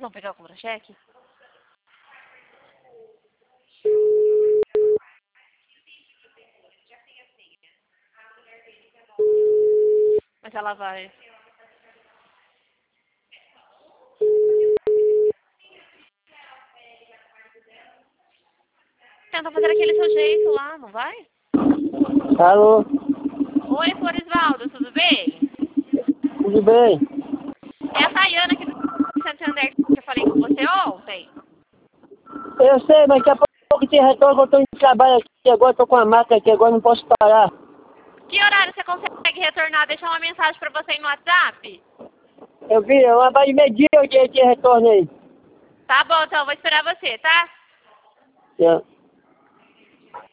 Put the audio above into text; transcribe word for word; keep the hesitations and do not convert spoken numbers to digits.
vão pegar o contra-cheque? Mas ela vai. Tenta fazer aquele seu jeito lá, não vai? Alô? Oi, Florisvaldo, tudo bem? Tudo bem? É a Tayana aqui do Santander que eu falei com você ontem. Eu sei, mas daqui a pouco tem retorno, eu estou em trabalho aqui agora, estou com a máquina aqui agora, não posso parar. Que horário você consegue retornar? Deixar uma mensagem pra você aí no WhatsApp? Eu vi, é uma mais de meio-dia eu tinha retorno aí. Tá bom, então eu vou esperar você, tá? Yeah.